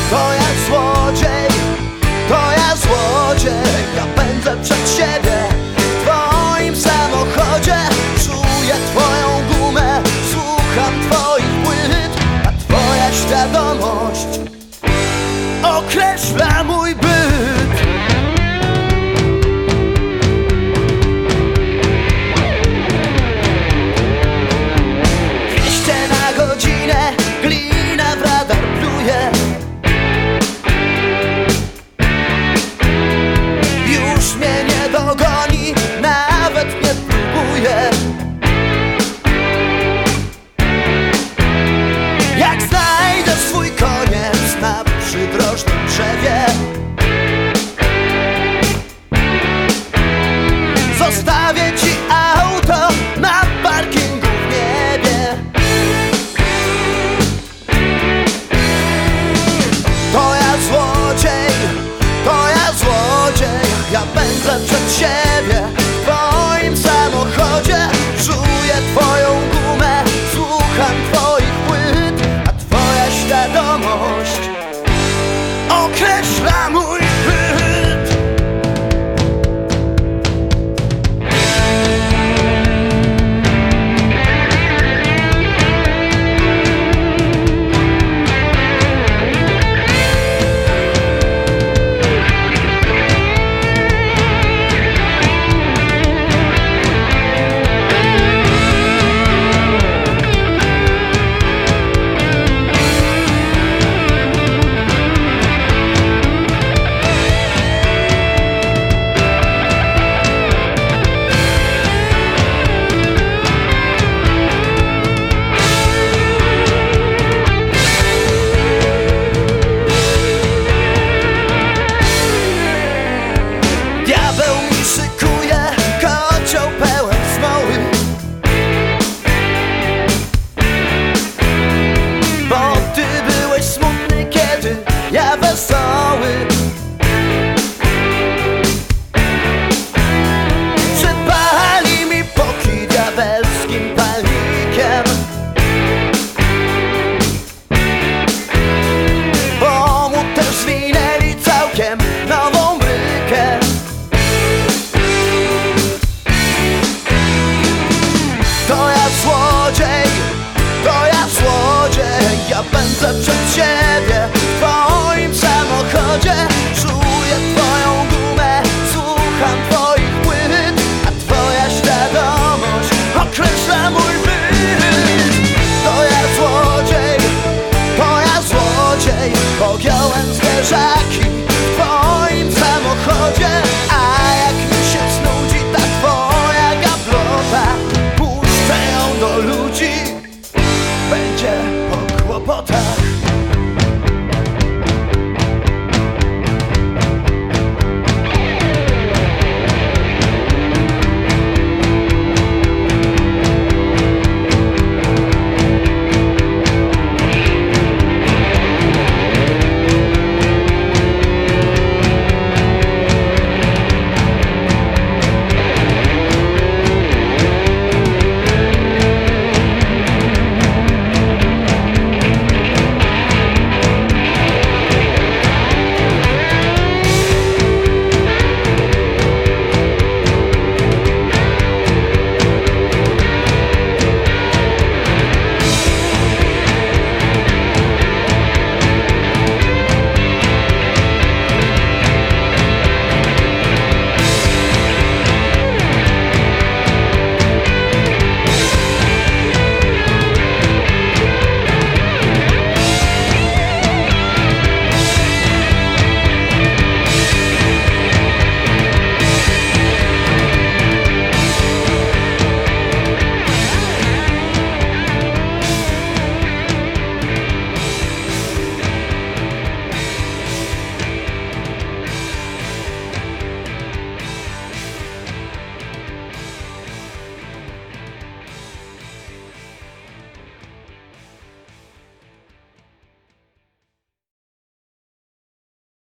To ja złodziej, to ja złodziej. Ja pędzę przed siebie w twoim samochodzie. Czuję twoją gumę, słucham twoich płyt, a twoja świadomość określa mój byt. 200 na godzinę, glina w radar pluje. Już mnie nie dogoni, nawet nie próbuje. Jak znajdę swój koniec na przydrożnym drzewie, zostawię ci auto na parkingu w niebie. To ja złodziej, to ja złodziej. Ja pędzę przed siebie w twoim samochodzie. Czuję twoją gumę, słucham twoich płyt, a twoja świadomość określa mój